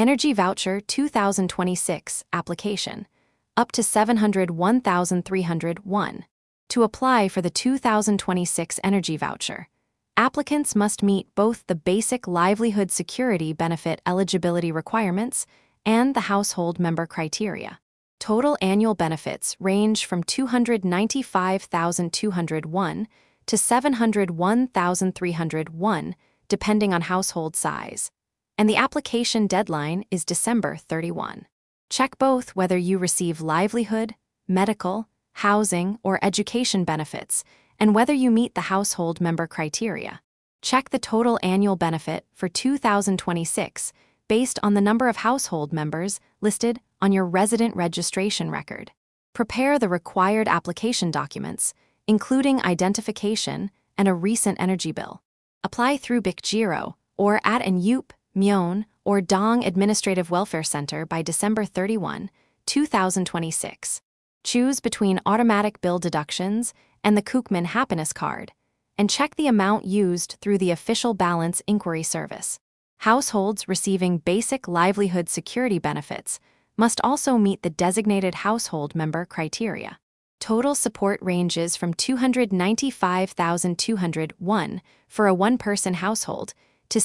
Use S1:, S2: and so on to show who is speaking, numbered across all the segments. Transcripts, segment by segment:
S1: Energy Voucher 2026 application, up to $701,301. To apply for the 2026 Energy Voucher, applicants must meet both the basic livelihood security benefit eligibility requirements and the household member criteria. Total annual benefits range from $295,201 to $701,301, depending on household size, and the application deadline is December 31. Check both whether you receive livelihood, medical, housing, or education benefits, and whether you meet the household member criteria. Check the total annual benefit for 2026 based on the number of household members listed on your resident registration record. Prepare the required application documents, including identification and a recent energy bill. Apply through BIC-Giro or at an UP, Myeon, or Dong Administrative Welfare Center by December 31, 2026. Choose between automatic bill deductions and the Kookmin Happiness Card, and check the amount used through the official balance inquiry service. Households receiving basic livelihood security benefits must also meet the designated household member criteria. Total support ranges from $295,201 for a one-person household to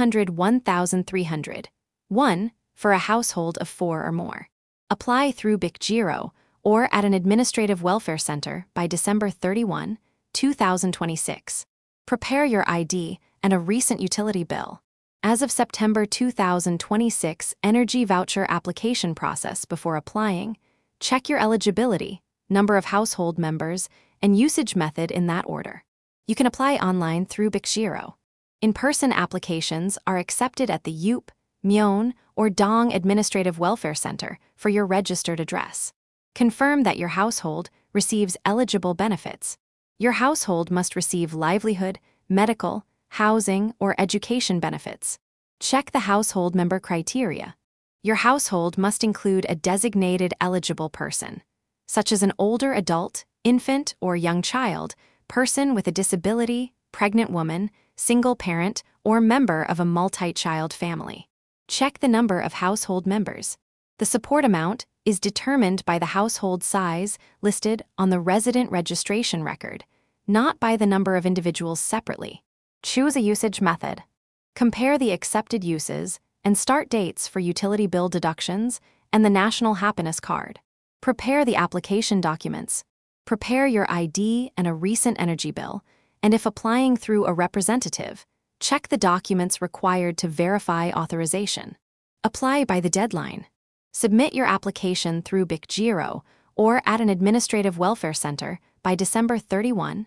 S1: $701,301 for a household of 4 or more. Apply through BIC-Giro or at an administrative welfare center by December 31, 2026. Prepare your ID and a recent utility bill. As of September 2026 Energy Voucher application process before applying, check your eligibility, number of household members, and usage method in that order. You can apply online through BIC-Giro. In-person applications are accepted at the UP, Myeon, or Dong Administrative Welfare Center for your registered address. Confirm that your household receives eligible benefits. Your household must receive livelihood, medical, housing, or education benefits. Check the household member criteria. Your household must include a designated eligible person, such as an older adult, infant, or young child, person with a disability, pregnant woman, single parent, or member of a multi-child family. Check the number of household members. The support amount is determined by the household size listed on the resident registration record, not by the number of individuals separately. Choose a usage method. Compare the accepted uses and start dates for utility bill deductions and the National Happiness Card. Prepare the application documents. Prepare your ID and a recent energy bill, and if applying through a representative, check the documents required to verify authorization. Apply by the deadline. Submit your application through BIC-Giro or at an administrative welfare center by December 31,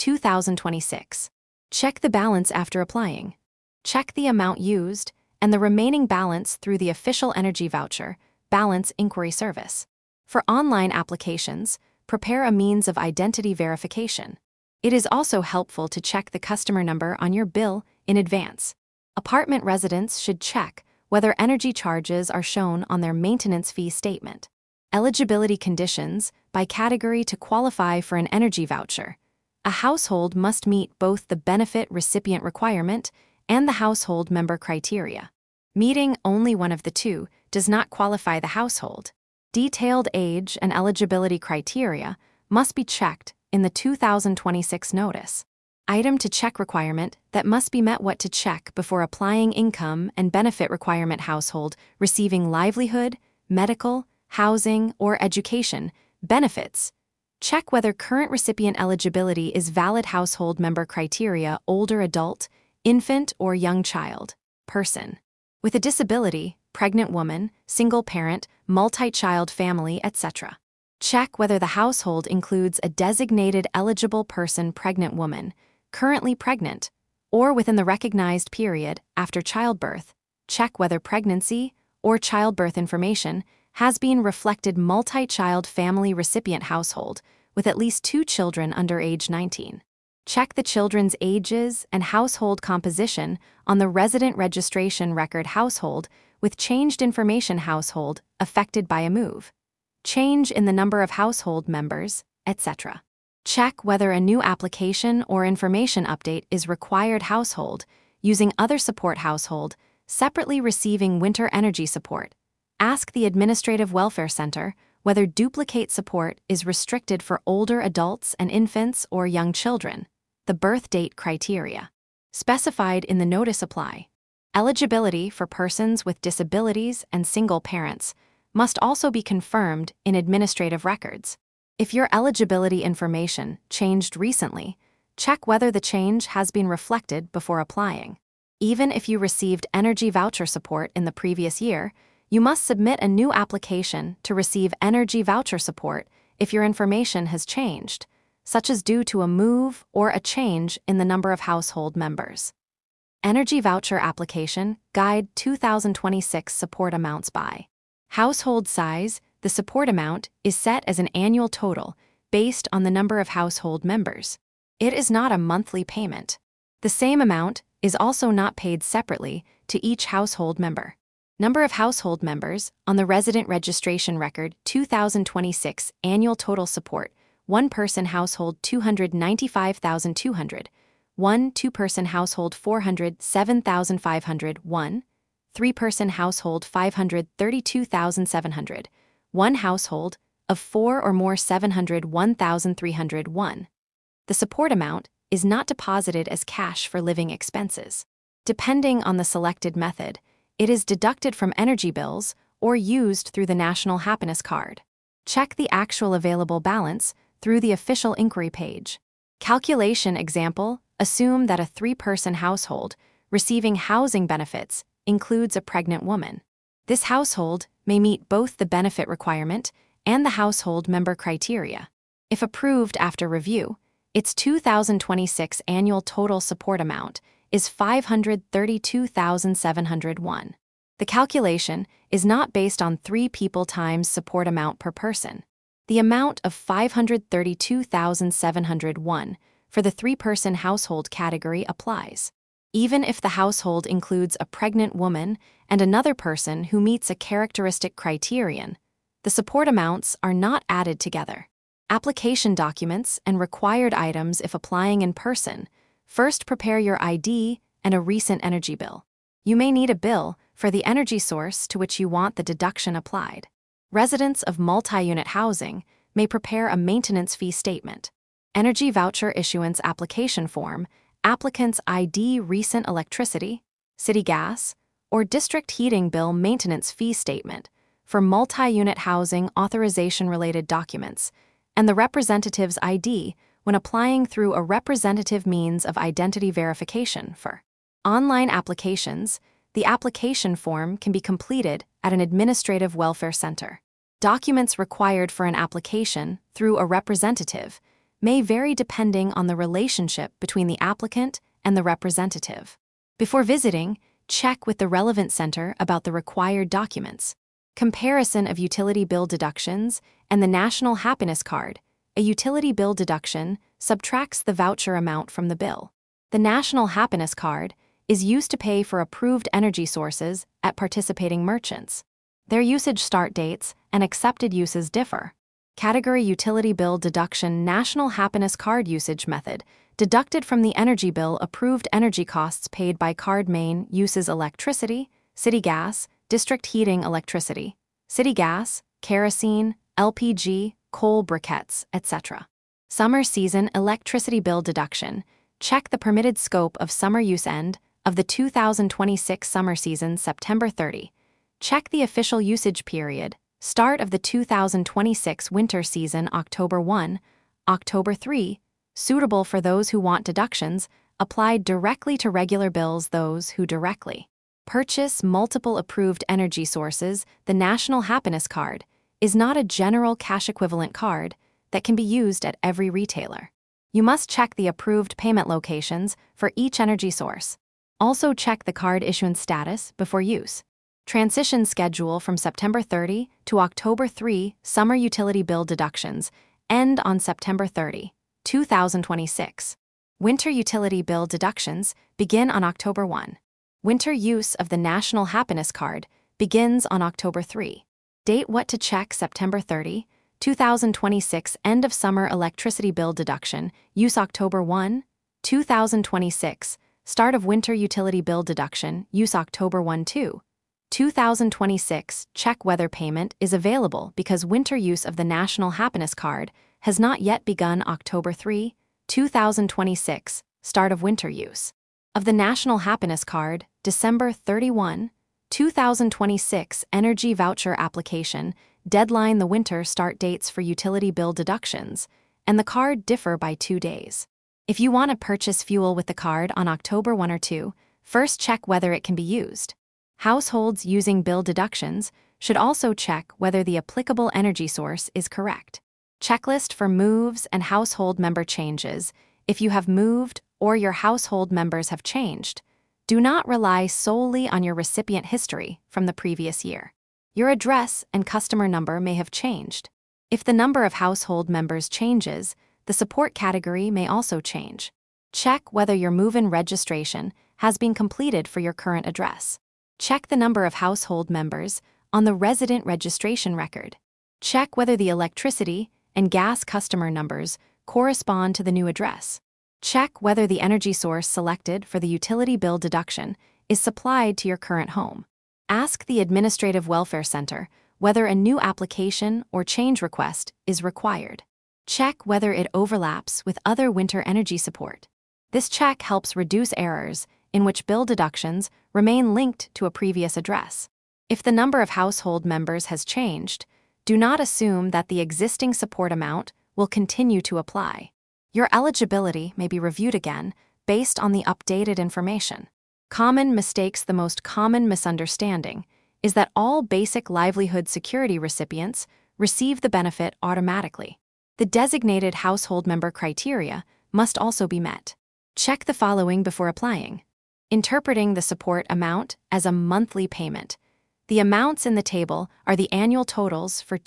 S1: 2026. Check the balance after applying. Check the amount used and the remaining balance through the official Energy Voucher balance inquiry service. For online applications, prepare a means of identity verification. It is also helpful to check the customer number on your bill in advance. Apartment residents should check whether energy charges are shown on their maintenance fee statement. Eligibility conditions by category to qualify for an energy voucher. A household must meet both the benefit recipient requirement and the household member criteria. Meeting only one of the two does not qualify the household. Detailed age and eligibility criteria must be checked in the 2026 notice. Item to check requirement that must be met. What to check before applying income and benefit requirement. Household receiving livelihood, medical, housing, or education benefits. Check whether current recipient eligibility is valid. Household member criteria: older adult, infant or young child, person with a disability, pregnant woman, single parent, multi-child family, etc. Check whether the household includes a designated eligible person: pregnant woman, currently pregnant, or within the recognized period after childbirth. Check whether pregnancy or childbirth information has been reflected. Multi-child family recipient household with at least 2 children under age 19. Check the children's ages and household composition on the resident registration record. Household with changed information. Household affected by a move, change in the number of household members, etc. Check whether a new application or information update is required. Household using other support. Household separately receiving winter energy support. Ask the Administrative Welfare Center whether duplicate support is restricted for older adults and infants or young children. The birth date criteria specified in the notice apply. Eligibility for persons with disabilities and single parents must also be confirmed in administrative records. If your eligibility information changed recently, check whether the change has been reflected before applying. Even if you received energy voucher support in the previous year, you must submit a new application to receive energy voucher support if your information has changed, such as due to a move or a change in the number of household members. Energy Voucher Application Guide 2026 Support Amounts by Household Size. The support amount is set as an annual total based on the number of household members. It is not a monthly payment. The same amount is also not paid separately to each household member. Number of household members on the Resident Registration Record 2026 Annual Total Support: 1 person household 295,200, 1 2-person household 407,500, 1 3-person household 532,700, 1 household of 4 or more 701,301. The support amount is not deposited as cash for living expenses. Depending on the selected method, it is deducted from energy bills or used through the National Happiness Card. Check the actual available balance through the official inquiry page. Calculation example: assume that a 3-person household receiving housing benefits includes a pregnant woman. This household may meet both the benefit requirement and the household member criteria. If approved after review, its 2026 annual total support amount is $532,701. The calculation is not based on 3 people times support amount per person. The amount of $532,701 for the 3-person household category applies, even if the household includes a pregnant woman and another person who meets a characteristic criterion. The support amounts are not added together. Application documents and required items if applying in person. First, prepare your ID and a recent energy bill. You may need a bill for the energy source to which you want the deduction applied. Residents of multi-unit housing may prepare a maintenance fee statement. Energy voucher issuance application form. Applicant's ID, recent electricity, city gas, or district heating bill maintenance fee statement for multi-unit housing authorization-related documents, and the representative's ID when applying through a representative means of identity verification. For online applications, the application form can be completed at an administrative welfare center. Documents required for an application through a representative may vary depending on the relationship between the applicant and the representative. Before visiting, check with the relevant center about the required documents. Comparison of utility bill deductions and the National Happiness Card. A utility bill deduction subtracts the voucher amount from the bill. The National Happiness Card is used to pay for approved energy sources at participating merchants. Their usage start dates and accepted uses differ. Category Utility Bill Deduction. National Happiness Card usage method. Deducted from the energy bill. Approved energy costs paid by card. Main uses: electricity, city gas, district heating, electricity, city gas, kerosene, LPG, coal briquettes, etc. Summer season electricity bill deduction. Check the permitted scope of summer use. End of the 2026 summer season September 30. Check the official usage period. Start of the 2026 winter season October 1, October 3. Suitable for those who want deductions applied directly to regular bills. Those who directly purchase multiple approved energy sources. The National Happiness Card is not a general cash equivalent card that can be used at every retailer. You must check the approved payment locations for each energy source. Also check the card issuance status before use. Transition schedule from September 30 to October 3. Summer utility bill deductions end on September 30, 2026. Winter utility bill deductions begin on October 1. Winter use of the National Happiness Card begins on October 3. Date: what to check: September 30, 2026. End of summer electricity bill deduction use: October 1, 2026. Start of winter utility bill deduction, use October 1-2, 2026. Check whether payment is available because winter use of the National Happiness Card has not yet begun. October 3, 2026. Start of winter use of the National Happiness Card, December 31, 2026. Energy voucher application, deadline. The winter start dates for utility bill deductions and the card differ by 2 days. If you want to purchase fuel with the card on October 1 or 2, first check whether it can be used. Households using bill deductions should also check whether the applicable energy source is correct. Checklist for moves and household member changes. If you have moved or your household members have changed, do not rely solely on your recipient history from the previous year. Your address and customer number may have changed. If the number of household members changes, the support category may also change. Check whether your move-in registration has been completed for your current address. Check the number of household members on the resident registration record. Check whether the electricity and gas customer numbers correspond to the new address. Check whether the energy source selected for the utility bill deduction is supplied to your current home. Ask the Administrative Welfare Center whether a new application or change request is required. Check whether it overlaps with other winter energy support. This check helps reduce errors in which bill deductions remain linked to a previous address. If the number of household members has changed, do not assume that the existing support amount will continue to apply. Your eligibility may be reviewed again based on the updated information. Common mistakes. The most common misunderstanding is that all basic livelihood security recipients receive the benefit automatically. The designated household member criteria must also be met. Check the following before applying. Interpreting the support amount as a monthly payment. The amounts in the table are the annual totals for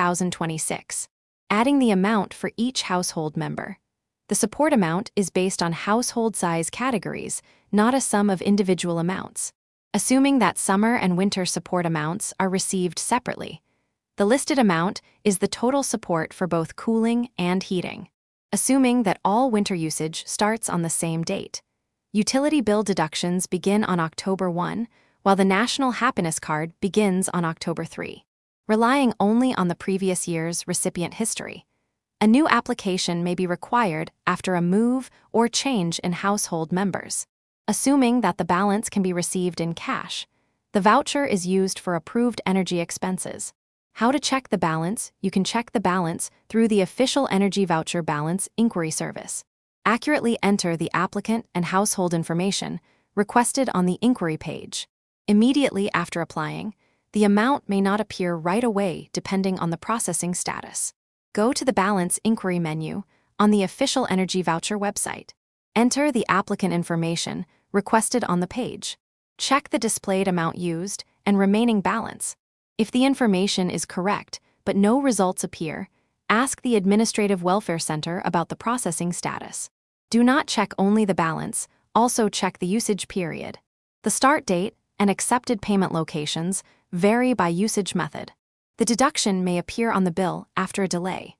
S1: 2026. Adding the amount for each household member. The support amount is based on household size categories, not a sum of individual amounts. Assuming that summer and winter support amounts are received separately, the listed amount is the total support for both cooling and heating. Assuming that all winter usage starts on the same date, utility bill deductions begin on October 1, while the National Happiness Card begins on October 3. Relying only on the previous year's recipient history, a new application may be required after a move or change in household members. Assuming that the balance can be received in cash, the voucher is used for approved energy expenses. How to check the balance? You can check the balance through the official Energy Voucher Balance Inquiry Service. Accurately enter the applicant and household information requested on the inquiry page. Immediately after applying, the amount may not appear right away depending on the processing status. Go to the Balance Inquiry menu on the official Energy Voucher website. Enter the applicant information requested on the page. Check the displayed amount used and remaining balance. If the information is correct but no results appear, ask the Administrative Welfare Center about the processing status. Do not check only the balance, also check the usage period. The start date and accepted payment locations vary by usage method. The deduction may appear on the bill after a delay.